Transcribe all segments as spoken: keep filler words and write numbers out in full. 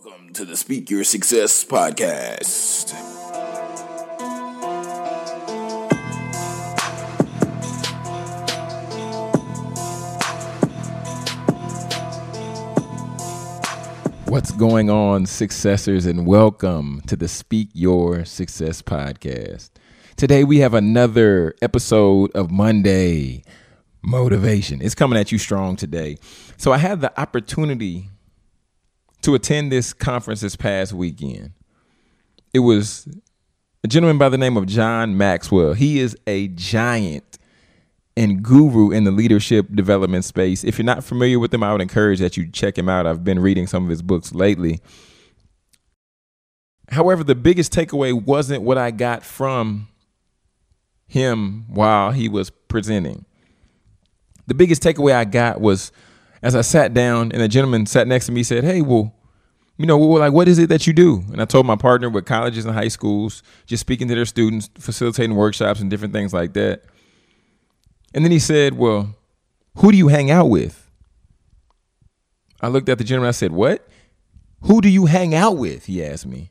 Welcome to the Speak Your Success podcast. What's going on, successors, and welcome to the Speak Your Success podcast. Today we have another episode of Monday Motivation. It's coming at you strong today. So I had the opportunity to attend this conference this past weekend. It was a gentleman by the name of John Maxwell. He is a giant and guru in the leadership development space. If you're not familiar with him, I would encourage that you check him out. I've been reading some of his books lately. However, the biggest takeaway wasn't what I got from him while he was presenting. The biggest takeaway I got was as I sat down and a gentleman sat next to me, said, hey, well, you know, well, like, what is it that you do? And I told my partner with colleges and high schools, just speaking to their students, facilitating workshops and different things like that. And then he said, well, who do you hang out with? I looked at the gentleman. I said, what? Who do you hang out with? He asked me.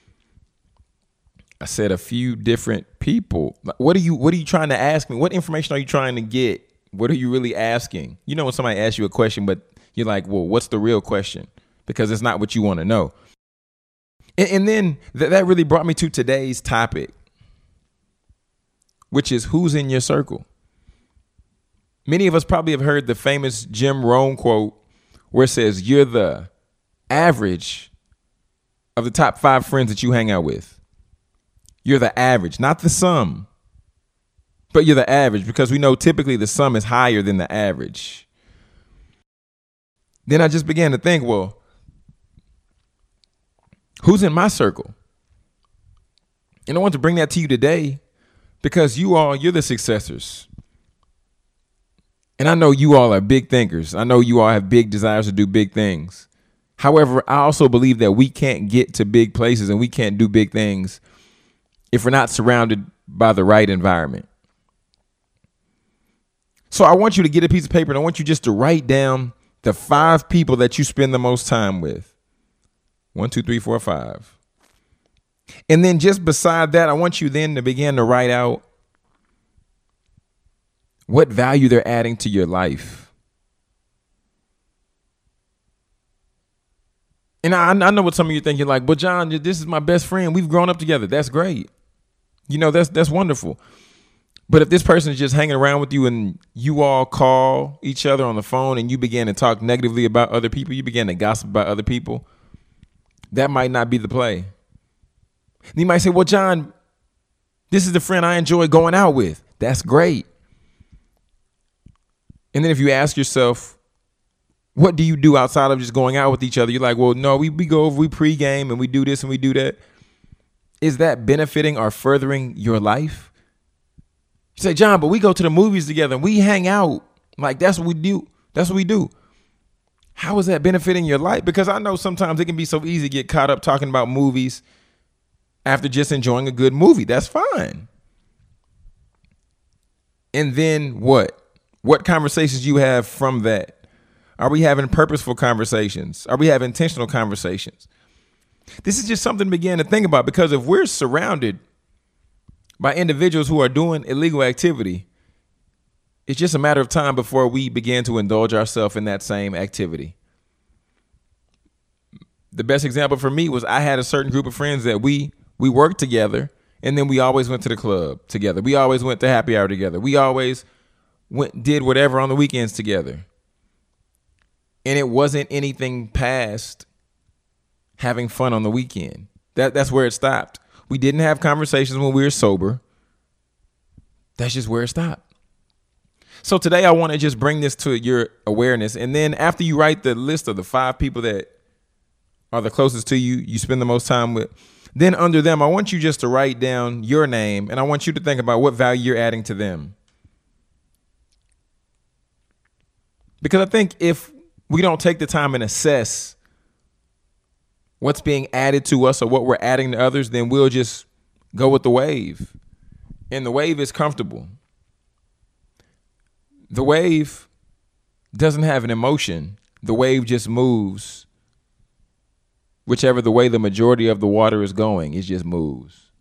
I said, a few different people. What are you, what are you trying to ask me? What information are you trying to get? What are you really asking? You know, when somebody asks you a question, but you're like, well, what's the real question? Because it's not what you want to know. And, and then th- that really brought me to today's topic, which is who's in your circle. Many of us probably have heard the famous Jim Rohn quote where it says, you're the average of the top five friends that you hang out with. You're the average, not the sum. But you're the average, because we know typically the sum is higher than the average. Then I just began to think, well, who's in my circle? And I want to bring that to you today because you all, you're the successors. And I know you all are big thinkers. I know you all have big desires to do big things. However, I also believe that we can't get to big places and we can't do big things if we're not surrounded by the right environment. So I want you to get a piece of paper and I want you just to write down the five people that you spend the most time with. One, two, three, four, five. And then just beside that, I want you then to begin to write out what value they're adding to your life. And I, I know what some of you think. You're like, but John, this is my best friend. We've grown up together. That's great. You know, that's that's wonderful. But if this person is just hanging around with you and you all call each other on the phone and you begin to talk negatively about other people, you begin to gossip about other people, that might not be the play. And you might say, well, John, this is the friend I enjoy going out with. That's great. And then if you ask yourself, what do you do outside of just going out with each other? You're like, well, no, we, we go over, we pregame and we do this and we do that. Is that benefiting or furthering your life? You say, John, but we go to the movies together and we hang out. Like, that's what we do. That's what we do. How is that benefiting your life? Because I know sometimes it can be so easy to get caught up talking about movies after just enjoying a good movie. That's fine. And then what? What conversations you have from that? Are we having purposeful conversations? Are we having intentional conversations? This is just something to begin to think about, because if we're surrounded by individuals who are doing illegal activity, it's just a matter of time before we begin to indulge ourselves in that same activity. The best example for me was I had a certain group of friends that we we worked together, and then we always went to the club together. We always went to happy hour together. We always went did whatever on the weekends together. And it wasn't anything past having fun on the weekend. That that's where it stopped. We didn't have conversations when we were sober. That's just where it stopped. So today I want to just bring this to your awareness. And then after you write the list of the five people that are the closest to you, you spend the most time with, then under them, I want you just to write down your name. And I want you to think about what value you're adding to them. Because I think if we don't take the time and assess what's being added to us or what we're adding to others, then we'll just go with the wave. And the wave is comfortable. The wave doesn't have an emotion. The wave just moves whichever the way the majority of the water is going, it just moves.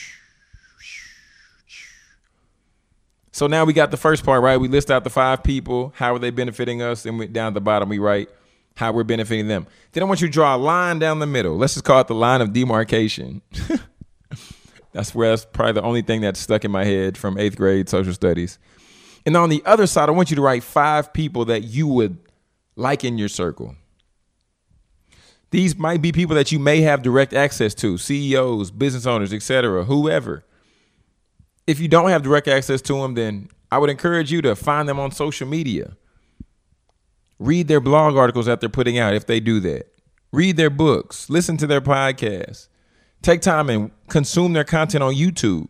So now we got the first part, right? We list out the five people. How are they benefiting us? And we, down at the bottom, we write how we're benefiting them. Then I want you to draw a line down the middle. Let's just call it the line of demarcation. That's where that's probably the only thing that's stuck in my head from eighth grade social studies. And on the other side, I want you to write five people that you would like in your circle. These might be people that you may have direct access to, C E Os, business owners, et cetera, whoever. If you don't have direct access to them, then I would encourage you to find them on social media. Read their blog articles that they're putting out if they do that. Read their books. Listen to their podcasts. Take time and consume their content on YouTube.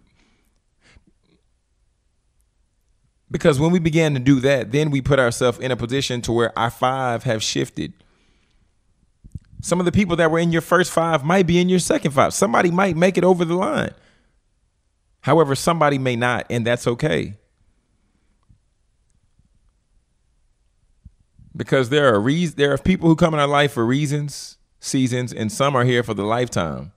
Because when we began to do that, then we put ourselves in a position to where our five have shifted. Some of the people that were in your first five might be in your second five. Somebody might make it over the line. However, somebody may not, and that's okay. Because there are reasons, there are people who come in our life for reasons, seasons, and some are here for the lifetime.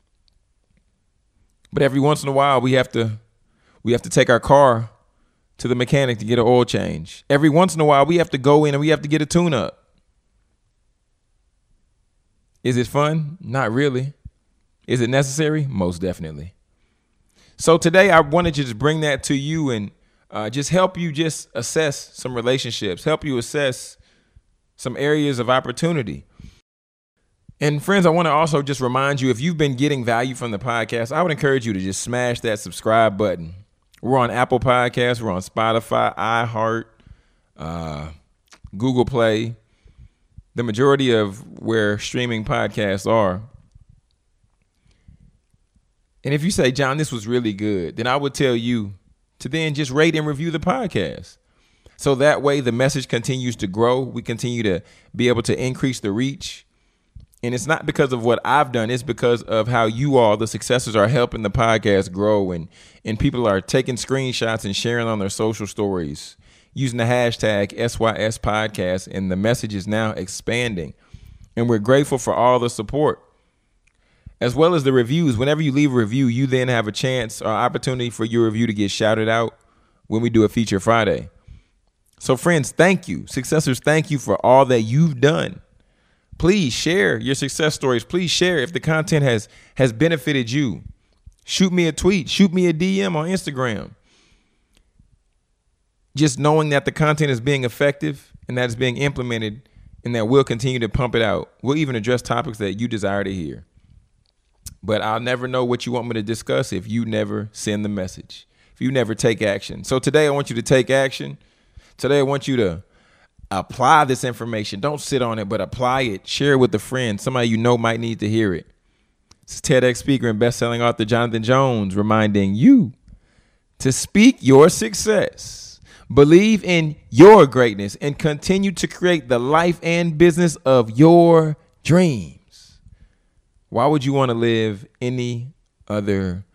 But every once in a while, we have to we have to take our car to the mechanic to get an oil change. Every once in a while, we have to go in and we have to get a tune-up. Is it fun? Not really. Is it necessary? Most definitely. So today, I wanted to just bring that to you and uh, just help you just assess some relationships, help you assess some areas of opportunity. And friends, I want to also just remind you, if you've been getting value from the podcast, I would encourage you to just smash that subscribe button. We're on Apple Podcasts. We're on Spotify, iHeart, uh, Google Play, the majority of where streaming podcasts are. And if you say, John, this was really good, then I would tell you to then just rate and review the podcast. So that way the message continues to grow. We continue to be able to increase the reach. And it's not because of what I've done. It's because of how you all, the successors, are helping the podcast grow. And, and people are taking screenshots and sharing on their social stories using the hashtag S Y S podcast. And the message is now expanding. And we're grateful for all the support, as well as the reviews. Whenever you leave a review, you then have a chance or opportunity for your review to get shouted out when we do a Feature Friday. So friends, thank you. Successors, thank you for all that you've done. Please share your success stories. Please share if the content has has benefited you. Shoot me a tweet. Shoot me a D M on Instagram. Just knowing that the content is being effective and that it's being implemented and that we'll continue to pump it out. We'll even address topics that you desire to hear. But I'll never know what you want me to discuss if you never send the message, if you never take action. So today I want you to take action. Today I want you to apply this information. Don't sit on it, but apply it. Share it with a friend, somebody you know might need to hear it. This is TEDx speaker and best-selling author Jonathan Jones reminding you to speak your success, believe in your greatness, and continue to create the life and business of your dreams. Why would you want to live any other